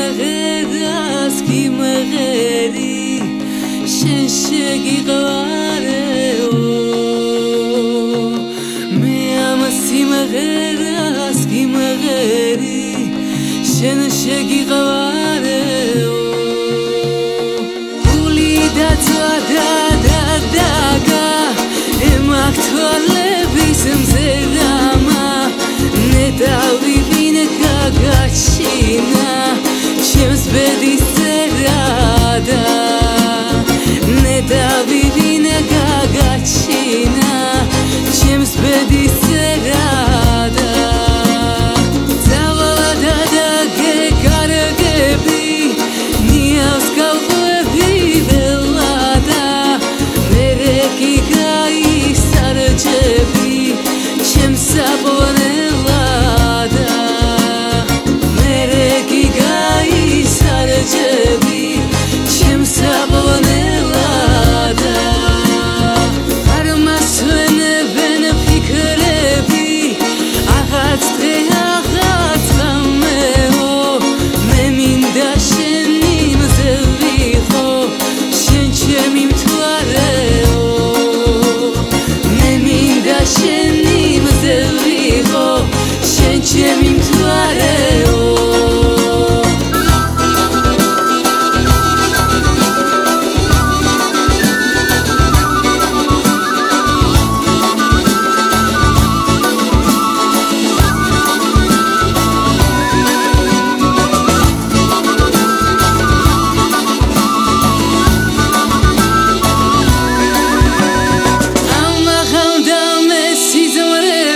სიმღერას გიმღერი შენ შეგიყვარეო მე ამ სიმღერას გიმღერი შენ შეგიყვარეო გული დაგა ემაქთვალების მზერამა ნეტავივინე გაგაჩინა ჩემს ბედის წერადა ნეტავივინე გაგაჩინა ჩემს ბედის წერადა ძალადა და გეკარგები ნიავს გავყვები ველადა მერე კი გაისარჯები ჩემს აპონელადა მერე კი გაისარჯები ჩემს აპონელადა არ მასვენებენ ფიქრები აღაც დღე აღაც ღამეო მე მინდა შენი მზე ვიყო შენ ჩემი მთვარეო მე მინდა შენი მზე ვიყო შენ ჩემი მთვარეო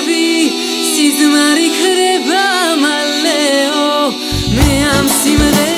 Simre